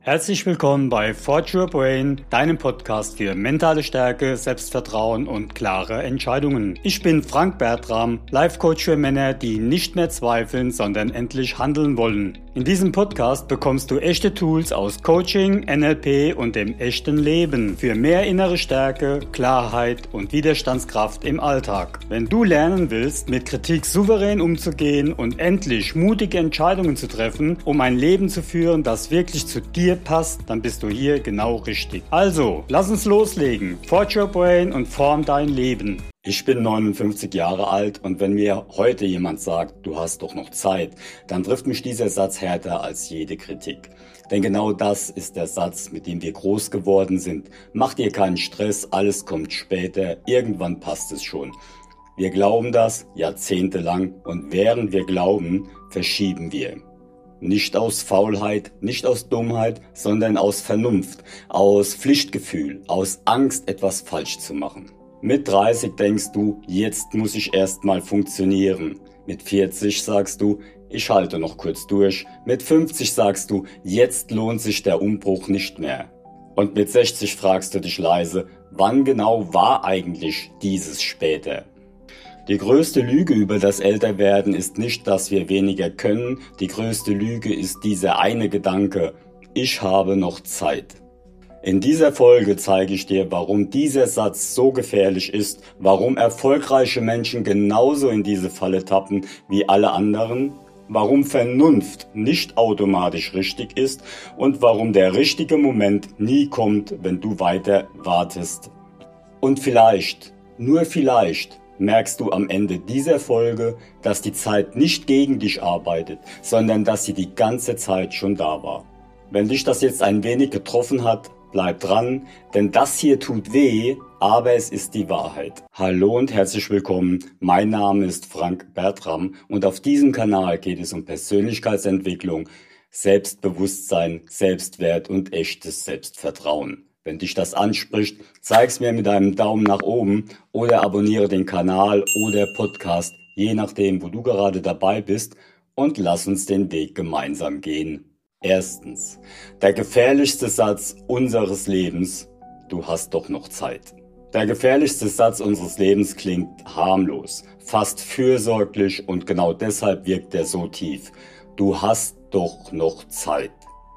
Herzlich willkommen bei Forge Your Brain, deinem Podcast für mentale Stärke, Selbstvertrauen und klare Entscheidungen. Ich bin Frank Bertram, Life Coach für Männer, die nicht mehr zweifeln, sondern endlich handeln wollen. In diesem Podcast bekommst du echte Tools aus Coaching, NLP und dem echten Leben für mehr innere Stärke, Klarheit und Widerstandskraft im Alltag. Wenn du lernen willst, mit Kritik souverän umzugehen und endlich mutige Entscheidungen zu treffen, um ein Leben zu führen, das wirklich zu dir passt, dann bist du hier genau richtig. Also, lass uns loslegen. Forge Your Brain und form dein Leben. Ich bin 59 Jahre alt und wenn mir heute jemand sagt, du hast doch noch Zeit, dann trifft mich dieser Satz härter als jede Kritik. Denn genau das ist der Satz, mit dem wir groß geworden sind. Mach dir keinen Stress, alles kommt später, irgendwann passt es schon. Wir glauben das jahrzehntelang und während wir glauben, verschieben wir. Nicht aus Faulheit, nicht aus Dummheit, sondern aus Vernunft, aus Pflichtgefühl, aus Angst, etwas falsch zu machen. Mit 30 denkst du, jetzt muss ich erstmal funktionieren. Mit 40 sagst du, ich halte noch kurz durch. Mit 50 sagst du, jetzt lohnt sich der Umbruch nicht mehr. Und mit 60 fragst du dich leise, wann genau war eigentlich dieses später? Die größte Lüge über das Älterwerden ist nicht, dass wir weniger können. Die größte Lüge ist dieser eine Gedanke, ich habe noch Zeit. In dieser Folge zeige ich dir, warum dieser Satz so gefährlich ist, warum erfolgreiche Menschen genauso in diese Falle tappen wie alle anderen, warum Vernunft nicht automatisch richtig ist und warum der richtige Moment nie kommt, wenn du weiter wartest. Und vielleicht, nur vielleicht, merkst du am Ende dieser Folge, dass die Zeit nicht gegen dich arbeitet, sondern dass sie die ganze Zeit schon da war. Wenn dich das jetzt ein wenig getroffen hat, bleib dran, denn das hier tut weh, aber es ist die Wahrheit. Hallo und herzlich willkommen, mein Name ist Frank Bertram und auf diesem Kanal geht es um Persönlichkeitsentwicklung, Selbstbewusstsein, Selbstwert und echtes Selbstvertrauen. Wenn dich das anspricht, zeig's mir mit einem Daumen nach oben oder abonniere den Kanal oder Podcast, je nachdem, wo du gerade dabei bist und lass uns den Weg gemeinsam gehen. Erstens, der gefährlichste Satz unseres Lebens, du hast doch noch Zeit. Der gefährlichste Satz unseres Lebens klingt harmlos, fast fürsorglich und genau deshalb wirkt er so tief. Du hast doch noch Zeit.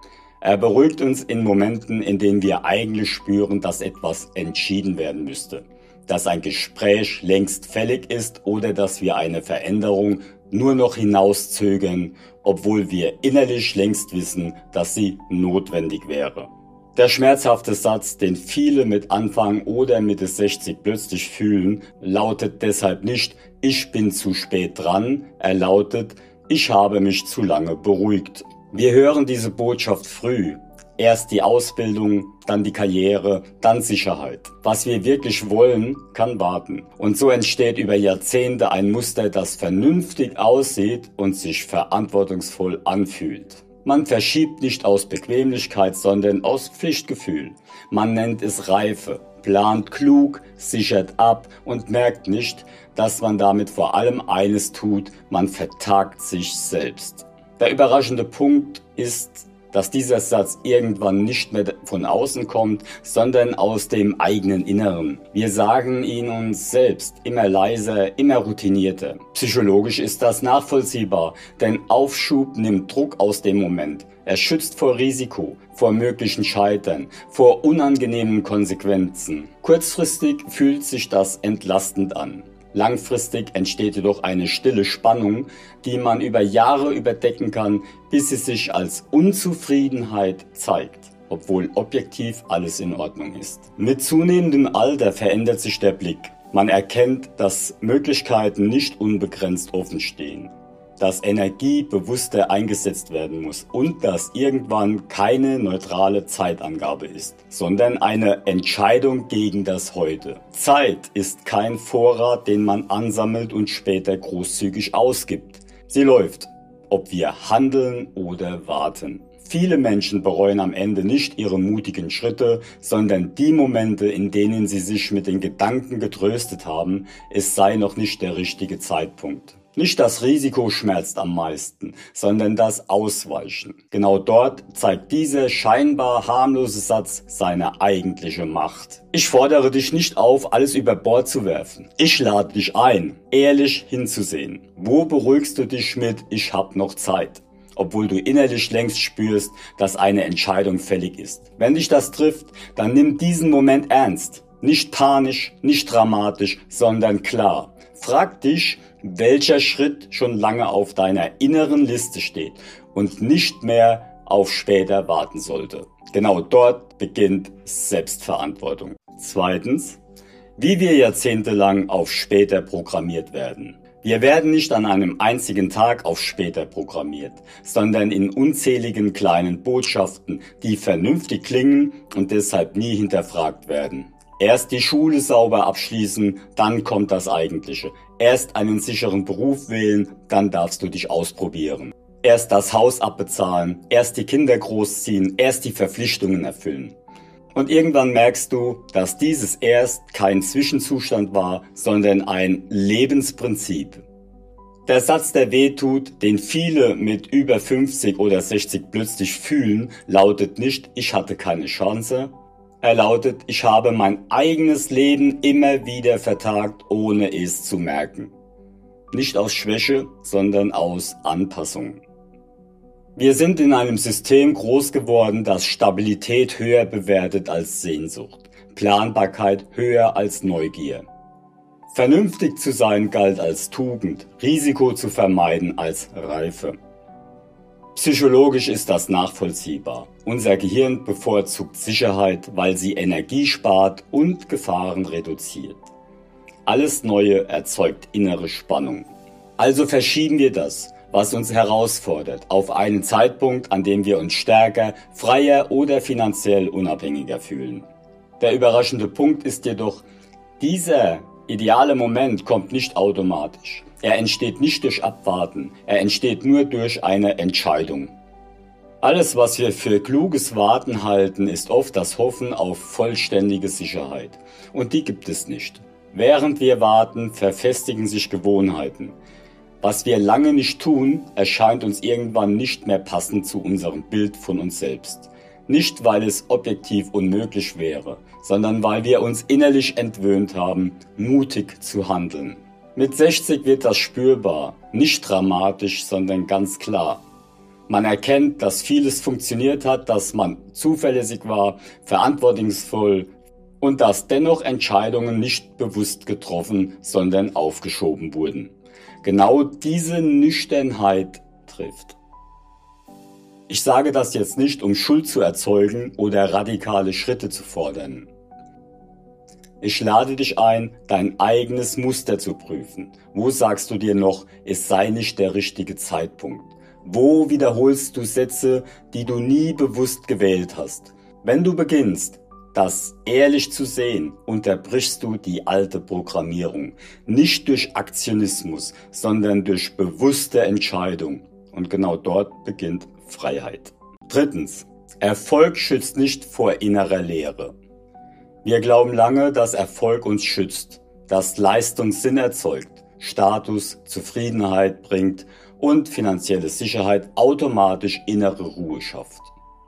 Er beruhigt uns in Momenten, in denen wir eigentlich spüren, dass etwas entschieden werden müsste, dass ein Gespräch längst fällig ist oder dass wir eine Veränderung nur noch hinauszögern, obwohl wir innerlich längst wissen, dass sie notwendig wäre. Der schmerzhafte Satz, den viele mit Anfang oder Mitte 60 plötzlich fühlen, lautet deshalb nicht, ich bin zu spät dran, er lautet, ich habe mich zu lange beruhigt. Wir hören diese Botschaft früh. Erst die Ausbildung, dann die Karriere, dann Sicherheit. Was wir wirklich wollen, kann warten. Und so entsteht über Jahrzehnte ein Muster, das vernünftig aussieht und sich verantwortungsvoll anfühlt. Man verschiebt nicht aus Bequemlichkeit, sondern aus Pflichtgefühl. Man nennt es Reife, plant klug, sichert ab und merkt nicht, dass man damit vor allem eines tut, man vertagt sich selbst. Der überraschende Punkt ist, dass dieser Satz irgendwann nicht mehr von außen kommt, sondern aus dem eigenen Inneren. Wir sagen ihn uns selbst, immer leiser, immer routinierter. Psychologisch ist das nachvollziehbar, denn Aufschub nimmt Druck aus dem Moment. Er schützt vor Risiko, vor möglichen Scheitern, vor unangenehmen Konsequenzen. Kurzfristig fühlt sich das entlastend an. Langfristig entsteht jedoch eine stille Spannung, die man über Jahre überdecken kann, bis sie sich als Unzufriedenheit zeigt, obwohl objektiv alles in Ordnung ist. Mit zunehmendem Alter verändert sich der Blick. Man erkennt, dass Möglichkeiten nicht unbegrenzt offen stehen, dass Energie bewusster eingesetzt werden muss und dass irgendwann keine neutrale Zeitangabe ist, sondern eine Entscheidung gegen das Heute. Zeit ist kein Vorrat, den man ansammelt und später großzügig ausgibt. Sie läuft, ob wir handeln oder warten. Viele Menschen bereuen am Ende nicht ihre mutigen Schritte, sondern die Momente, in denen sie sich mit den Gedanken getröstet haben, es sei noch nicht der richtige Zeitpunkt. Nicht das Risiko schmerzt am meisten, sondern das Ausweichen. Genau dort zeigt dieser scheinbar harmlose Satz seine eigentliche Macht. Ich fordere dich nicht auf, alles über Bord zu werfen. Ich lade dich ein, ehrlich hinzusehen. Wo beruhigst du dich mit "Ich hab noch Zeit"? Obwohl du innerlich längst spürst, dass eine Entscheidung fällig ist. Wenn dich das trifft, dann nimm diesen Moment ernst. Nicht panisch, nicht dramatisch, sondern klar. Frag dich, welcher Schritt schon lange auf deiner inneren Liste steht und nicht mehr auf später warten sollte. Genau dort beginnt Selbstverantwortung. Zweitens, wie wir jahrzehntelang auf später programmiert werden. Wir werden nicht an einem einzigen Tag auf später programmiert, sondern in unzähligen kleinen Botschaften, die vernünftig klingen und deshalb nie hinterfragt werden. Erst die Schule sauber abschließen, dann kommt das Eigentliche. Erst einen sicheren Beruf wählen, dann darfst du dich ausprobieren. Erst das Haus abbezahlen, erst die Kinder großziehen, erst die Verpflichtungen erfüllen. Und irgendwann merkst du, dass dieses erst kein Zwischenzustand war, sondern ein Lebensprinzip. Der Satz, der wehtut, den viele mit über 50 oder 60 plötzlich fühlen, lautet nicht "Ich hatte keine Chance". Er lautet "Ich habe mein eigenes Leben immer wieder vertagt, ohne es zu merken". Nicht aus Schwäche, sondern aus Anpassung. Wir sind in einem System groß geworden, das Stabilität höher bewertet als Sehnsucht, Planbarkeit höher als Neugier. Vernünftig zu sein galt als Tugend, Risiko zu vermeiden als Reife. Psychologisch ist das nachvollziehbar. Unser Gehirn bevorzugt Sicherheit, weil sie Energie spart und Gefahren reduziert. Alles Neue erzeugt innere Spannung. Also verschieben wir das, was uns herausfordert, auf einen Zeitpunkt, an dem wir uns stärker, freier oder finanziell unabhängiger fühlen. Der überraschende Punkt ist jedoch, dieser ideale Moment kommt nicht automatisch. Er entsteht nicht durch Abwarten, er entsteht nur durch eine Entscheidung. Alles, was wir für kluges Warten halten, ist oft das Hoffen auf vollständige Sicherheit. Und die gibt es nicht. Während wir warten, verfestigen sich Gewohnheiten. Was wir lange nicht tun, erscheint uns irgendwann nicht mehr passend zu unserem Bild von uns selbst. Nicht, weil es objektiv unmöglich wäre, sondern weil wir uns innerlich entwöhnt haben, mutig zu handeln. Mit 60 wird das spürbar, nicht dramatisch, sondern ganz klar. Man erkennt, dass vieles funktioniert hat, dass man zuverlässig war, verantwortungsvoll und dass dennoch Entscheidungen nicht bewusst getroffen, sondern aufgeschoben wurden. Genau diese Nüchternheit trifft. Ich sage das jetzt nicht, um Schuld zu erzeugen oder radikale Schritte zu fordern. Ich lade dich ein, dein eigenes Muster zu prüfen. Wo sagst du dir noch, es sei nicht der richtige Zeitpunkt? Wo wiederholst du Sätze, die du nie bewusst gewählt hast? Wenn du beginnst, das ehrlich zu sehen, unterbrichst du die alte Programmierung. Nicht durch Aktionismus, sondern durch bewusste Entscheidung. Und genau dort beginnt Freiheit. Drittens, Erfolg schützt nicht vor innerer Leere. Wir glauben lange, dass Erfolg uns schützt, dass Leistung Sinn erzeugt, Status, Zufriedenheit bringt und finanzielle Sicherheit automatisch innere Ruhe schafft.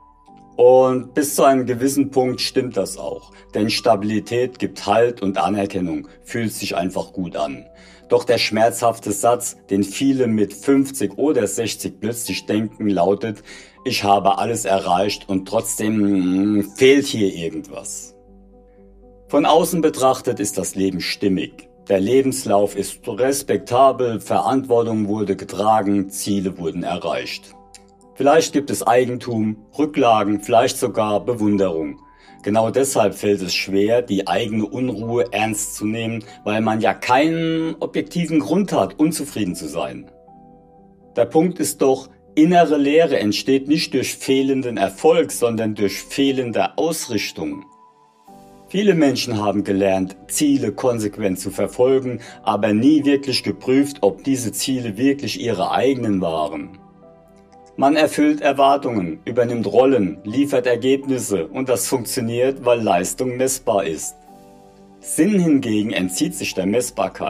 Und bis zu einem gewissen Punkt stimmt das auch, denn Stabilität gibt Halt und Anerkennung, fühlt sich einfach gut an. Doch der schmerzhafte Satz, den viele mit 50 oder 60 plötzlich denken, lautet: Ich habe alles erreicht und trotzdem fehlt hier irgendwas. Von außen betrachtet ist das Leben stimmig. Der Lebenslauf ist respektabel, Verantwortung wurde getragen, Ziele wurden erreicht. Vielleicht gibt es Eigentum, Rücklagen, vielleicht sogar Bewunderung. Genau deshalb fällt es schwer, die eigene Unruhe ernst zu nehmen, weil man ja keinen objektiven Grund hat, unzufrieden zu sein. Der Punkt ist doch, innere Leere entsteht nicht durch fehlenden Erfolg, sondern durch fehlende Ausrichtung. Viele Menschen haben gelernt, Ziele konsequent zu verfolgen, aber nie wirklich geprüft, ob diese Ziele wirklich ihre eigenen waren. Man erfüllt Erwartungen, übernimmt Rollen, liefert Ergebnisse und das funktioniert, weil Leistung messbar ist. Sinn hingegen entzieht sich der Messbarkeit.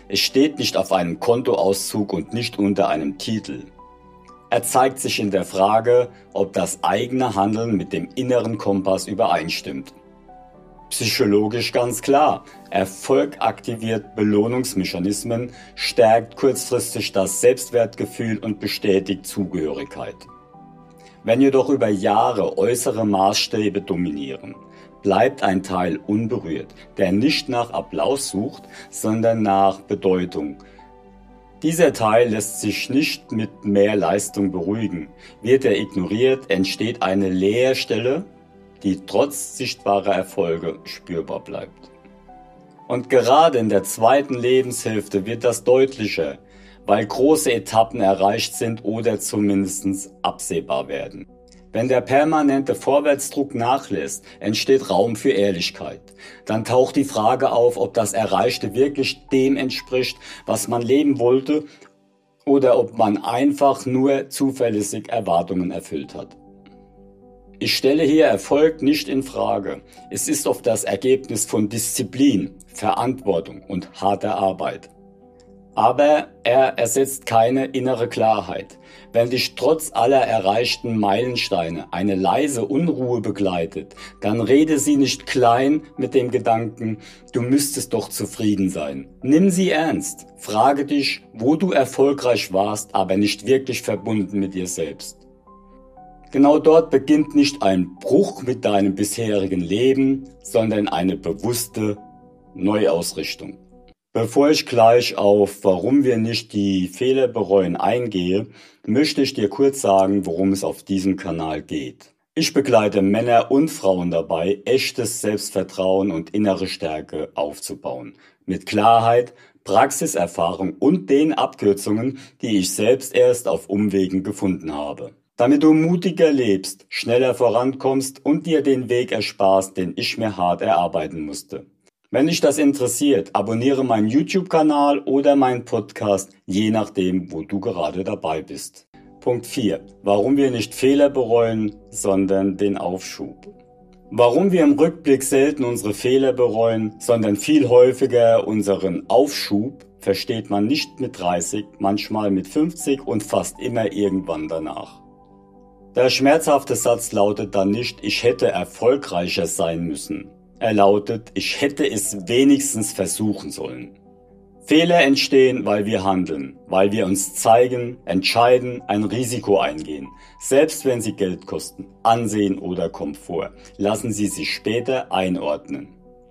Es steht nicht auf einem Kontoauszug und nicht unter einem Titel. Er zeigt sich in der Frage, ob das eigene Handeln mit dem inneren Kompass übereinstimmt. Psychologisch ganz klar. Erfolg aktiviert Belohnungsmechanismen, stärkt kurzfristig das Selbstwertgefühl und bestätigt Zugehörigkeit. Wenn jedoch über Jahre äußere Maßstäbe dominieren, bleibt ein Teil unberührt, der nicht nach Applaus sucht, sondern nach Bedeutung. Dieser Teil lässt sich nicht mit mehr Leistung beruhigen. Wird er ignoriert, entsteht eine Leerstelle, die trotz sichtbarer Erfolge spürbar bleibt. Und gerade in der zweiten Lebenshälfte wird das deutlicher, weil große Etappen erreicht sind oder zumindest absehbar werden. Wenn der permanente Vorwärtsdruck nachlässt, entsteht Raum für Ehrlichkeit. Dann taucht die Frage auf, ob das Erreichte wirklich dem entspricht, was man leben wollte, oder ob man einfach nur zuverlässig Erwartungen erfüllt hat. Ich stelle hier Erfolg nicht in Frage. Es ist oft das Ergebnis von Disziplin, Verantwortung und harter Arbeit. Aber er ersetzt keine innere Klarheit. Wenn dich trotz aller erreichten Meilensteine eine leise Unruhe begleitet, dann rede sie nicht klein mit dem Gedanken, du müsstest doch zufrieden sein. Nimm sie ernst. Frage dich, wo du erfolgreich warst, aber nicht wirklich verbunden mit dir selbst. Genau dort beginnt nicht ein Bruch mit deinem bisherigen Leben, sondern eine bewusste Neuausrichtung. Bevor ich gleich auf warum wir nicht die Fehler bereuen eingehe, möchte ich dir kurz sagen, worum es auf diesem Kanal geht. Ich begleite Männer und Frauen dabei, echtes Selbstvertrauen und innere Stärke aufzubauen. Mit Klarheit, Praxiserfahrung und den Abkürzungen, die ich selbst erst auf Umwegen gefunden habe. Damit du mutiger lebst, schneller vorankommst und dir den Weg ersparst, den ich mir hart erarbeiten musste. Wenn dich das interessiert, abonniere meinen YouTube-Kanal oder meinen Podcast, je nachdem, wo du gerade dabei bist. Punkt 4. Warum wir nicht Fehler bereuen, sondern den Aufschub. Warum wir im Rückblick selten unsere Fehler bereuen, sondern viel häufiger unseren Aufschub, versteht man nicht mit 30, manchmal mit 50 und fast immer irgendwann danach. Der schmerzhafte Satz lautet dann nicht, ich hätte erfolgreicher sein müssen. Er lautet, ich hätte es wenigstens versuchen sollen. Fehler entstehen, weil wir handeln, weil wir uns zeigen, entscheiden, ein Risiko eingehen. Selbst wenn sie Geld kosten, Ansehen oder Komfort, lassen sie sich später einordnen.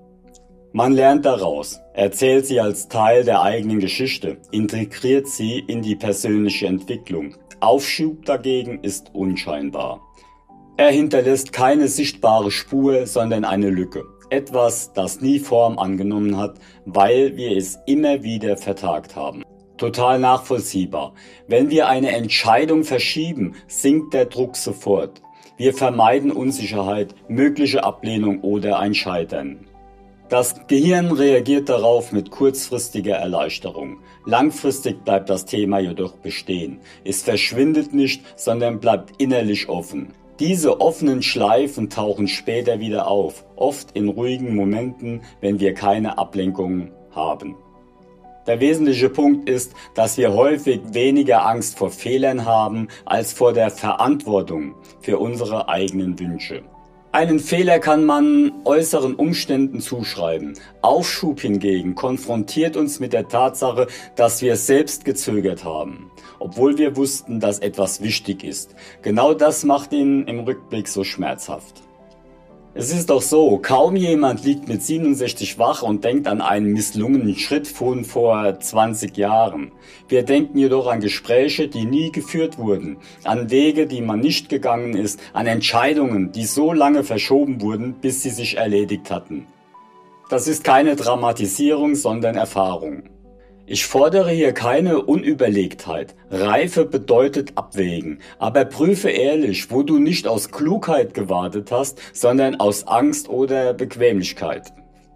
Man lernt daraus, erzählt sie als Teil der eigenen Geschichte, integriert sie in die persönliche Entwicklung. Aufschub dagegen ist unscheinbar. Er hinterlässt keine sichtbare Spur, sondern eine Lücke. Etwas, das nie Form angenommen hat, weil wir es immer wieder vertagt haben. Total nachvollziehbar. Wenn wir eine Entscheidung verschieben, sinkt der Druck sofort. Wir vermeiden Unsicherheit, mögliche Ablehnung oder ein Scheitern. Das Gehirn reagiert darauf mit kurzfristiger Erleichterung. Langfristig bleibt das Thema jedoch bestehen. Es verschwindet nicht, sondern bleibt innerlich offen. Diese offenen Schleifen tauchen später wieder auf, oft in ruhigen Momenten, wenn wir keine Ablenkungen haben. Der wesentliche Punkt ist, dass wir häufig weniger Angst vor Fehlern haben, als vor der Verantwortung für unsere eigenen Wünsche. Einen Fehler kann man äußeren Umständen zuschreiben. Aufschub hingegen konfrontiert uns mit der Tatsache, dass wir selbst gezögert haben, obwohl wir wussten, dass etwas wichtig ist. Genau das macht ihn im Rückblick so schmerzhaft. Es ist doch so, kaum jemand liegt mit 67 wach und denkt an einen misslungenen Schritt von vor 20 Jahren. Wir denken jedoch an Gespräche, die nie geführt wurden, an Wege, die man nicht gegangen ist, an Entscheidungen, die so lange verschoben wurden, bis sie sich erledigt hatten. Das ist keine Dramatisierung, sondern Erfahrung. Ich fordere hier keine Unüberlegtheit. Reife bedeutet abwägen, aber prüfe ehrlich, wo du nicht aus Klugheit gewartet hast, sondern aus Angst oder Bequemlichkeit.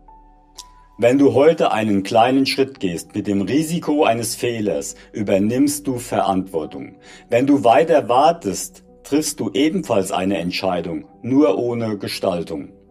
Wenn du heute einen kleinen Schritt gehst mit dem Risiko eines Fehlers, übernimmst du Verantwortung. Wenn du weiter wartest, triffst du ebenfalls eine Entscheidung, nur ohne Gestaltung.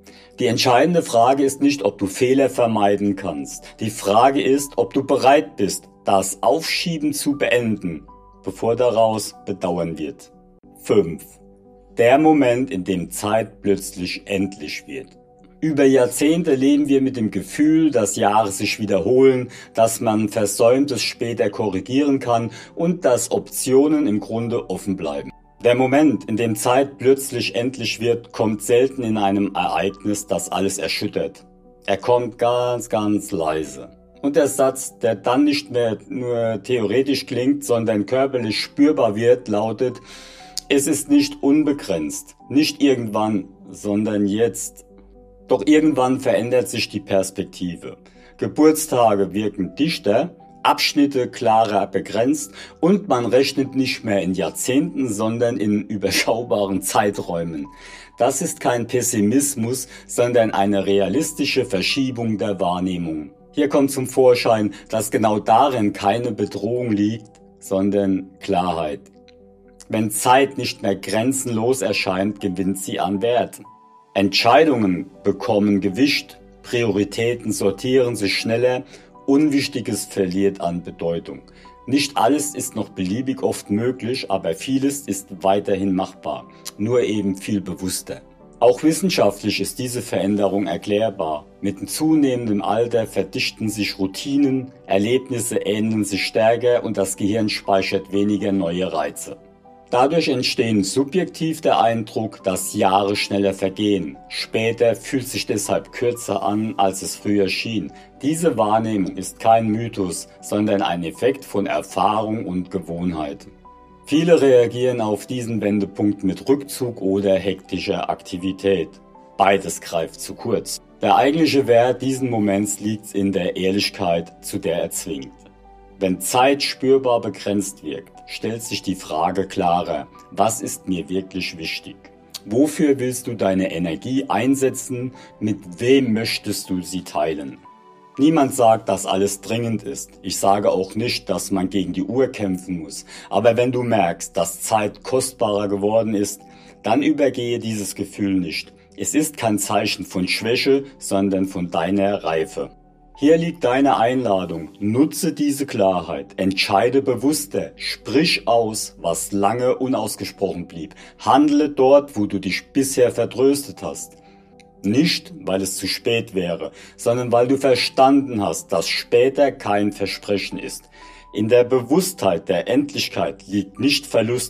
Die entscheidende Frage ist nicht, ob du Fehler vermeiden kannst. Die Frage ist, ob du bereit bist, das Aufschieben zu beenden, bevor daraus Bedauern wird. 5. Der Moment, in dem Zeit plötzlich endlich wird. Über Jahrzehnte leben wir mit dem Gefühl, dass Jahre sich wiederholen, dass man Versäumtes später korrigieren kann und dass Optionen im Grunde offen bleiben. Der Moment, in dem Zeit plötzlich endlich wird, kommt selten in einem Ereignis, das alles erschüttert. Er kommt ganz, ganz leise. Und der Satz, der dann nicht mehr nur theoretisch klingt, sondern körperlich spürbar wird, lautet: Es ist nicht unbegrenzt, nicht irgendwann, sondern jetzt. Doch irgendwann verändert sich die Perspektive. Geburtstage wirken dichter, Abschnitte klarer begrenzt und man rechnet nicht mehr in Jahrzehnten, sondern in überschaubaren Zeiträumen. Das ist kein Pessimismus, sondern eine realistische Verschiebung der Wahrnehmung. Hier kommt zum Vorschein, dass genau darin keine Bedrohung liegt, sondern Klarheit. Wenn Zeit nicht mehr grenzenlos erscheint, gewinnt sie an Wert. Entscheidungen bekommen Gewicht, Prioritäten sortieren sich schneller, Unwichtiges verliert an Bedeutung. Nicht alles ist noch beliebig oft möglich, aber vieles ist weiterhin machbar, nur eben viel bewusster. Auch wissenschaftlich ist diese Veränderung erklärbar. Mit dem zunehmenden Alter verdichten sich Routinen, Erlebnisse ähneln sich stärker und das Gehirn speichert weniger neue Reize. Dadurch entsteht subjektiv der Eindruck, dass Jahre schneller vergehen. Später fühlt sich deshalb kürzer an, als es früher schien. Diese Wahrnehmung ist kein Mythos, sondern ein Effekt von Erfahrung und Gewohnheit. Viele reagieren auf diesen Wendepunkt mit Rückzug oder hektischer Aktivität. Beides greift zu kurz. Der eigentliche Wert diesen Moments liegt in der Ehrlichkeit, zu der er zwingt. Wenn Zeit spürbar begrenzt wirkt, stellt sich die Frage klarer: Was ist mir wirklich wichtig? Wofür willst du deine Energie einsetzen? Mit wem möchtest du sie teilen? Niemand sagt, dass alles dringend ist. Ich sage auch nicht, dass man gegen die Uhr kämpfen muss. Aber wenn du merkst, dass Zeit kostbarer geworden ist, dann übergehe dieses Gefühl nicht. Es ist kein Zeichen von Schwäche, sondern von deiner Reife. Hier liegt deine Einladung. Nutze diese Klarheit. Entscheide bewusster. Sprich aus, was lange unausgesprochen blieb. Handle dort, wo du dich bisher vertröstet hast. Nicht, weil es zu spät wäre, sondern weil du verstanden hast, dass später kein Versprechen ist. In der Bewusstheit der Endlichkeit liegt nicht Verlust,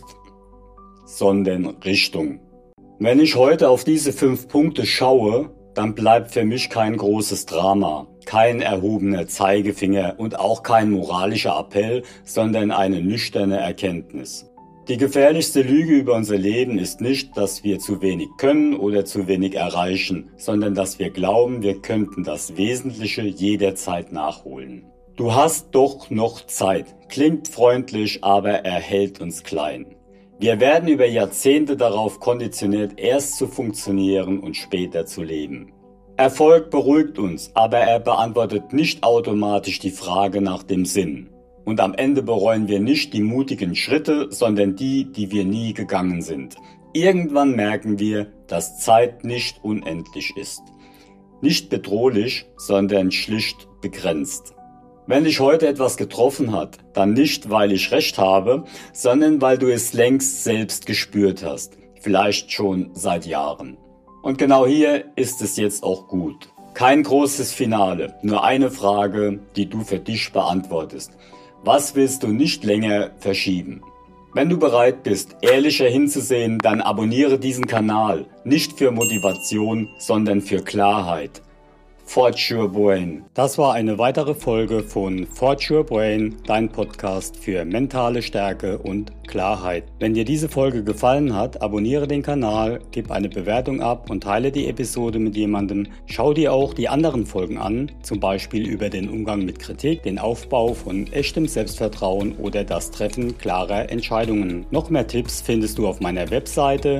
sondern Richtung. Wenn ich heute auf diese 5 Punkte schaue, dann bleibt für mich kein großes Drama, kein erhobener Zeigefinger und auch kein moralischer Appell, sondern eine nüchterne Erkenntnis. Die gefährlichste Lüge über unser Leben ist nicht, dass wir zu wenig können oder zu wenig erreichen, sondern dass wir glauben, wir könnten das Wesentliche jederzeit nachholen. Du hast doch noch Zeit. Klingt freundlich, aber er hält uns klein. Wir werden über Jahrzehnte darauf konditioniert, erst zu funktionieren und später zu leben. Erfolg beruhigt uns, aber er beantwortet nicht automatisch die Frage nach dem Sinn. Und am Ende bereuen wir nicht die mutigen Schritte, sondern die, die wir nie gegangen sind. Irgendwann merken wir, dass Zeit nicht unendlich ist. Nicht bedrohlich, sondern schlicht begrenzt. Wenn dich heute etwas getroffen hat, dann nicht, weil ich recht habe, sondern weil du es längst selbst gespürt hast. Vielleicht schon seit Jahren. Und genau hier ist es jetzt auch gut. Kein großes Finale, nur eine Frage, die du für dich beantwortest. Was willst du nicht länger verschieben? Wenn du bereit bist, ehrlicher hinzusehen, dann abonniere diesen Kanal. Nicht für Motivation, sondern für Klarheit. Forge Your Brain. Das war eine weitere Folge von Forge Your Brain, dein Podcast für mentale Stärke und Klarheit. Wenn dir diese Folge gefallen hat, abonniere den Kanal, gib eine Bewertung ab und teile die Episode mit jemandem. Schau dir auch die anderen Folgen an, zum Beispiel über den Umgang mit Kritik, den Aufbau von echtem Selbstvertrauen oder das Treffen klarer Entscheidungen. Noch mehr Tipps findest du auf meiner Webseite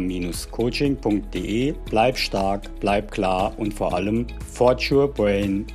www.frankbertram-coaching.de. Bleib stark, bleib klar und vor allem Forge Your Brain.